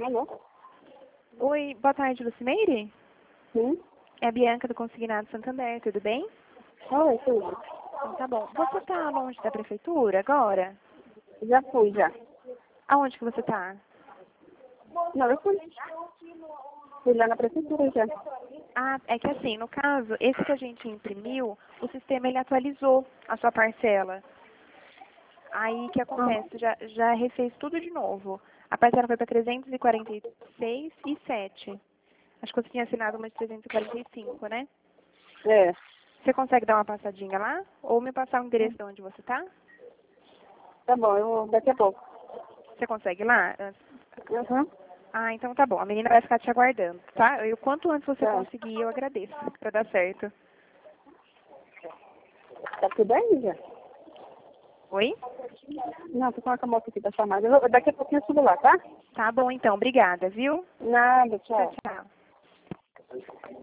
Alô? Oi, boa tarde, Lucimeire? Sim? É a Bianca do Consignado Santander, tudo bem? Oi, tudo. Então tá bom. Você tá longe da prefeitura agora? Já fui, já. Aonde que você tá? Não, eu fui. Fui lá na prefeitura já. Ah, é que assim, no caso, esse que a gente imprimiu, o sistema ele atualizou a sua parcela. Aí o que acontece? Já refez tudo de novo. A parcela foi para 346,07. Acho que você tinha assinado uma de 345, né? É. Você consegue dar uma passadinha lá? Ou me passar o endereço de onde você tá? Tá bom, eu vou daqui a pouco. Você consegue ir lá? Uhum. Ah, então tá bom. A menina vai ficar te aguardando, tá? E o quanto antes você Tá. conseguir, eu agradeço, pra dar certo. Tá tudo aí já? Oi? Não, tô com a moto aqui da chamada. Daqui a pouquinho eu subo lá, tá? Tá bom então, obrigada, viu? Nada, Tchau, tchau. tchau.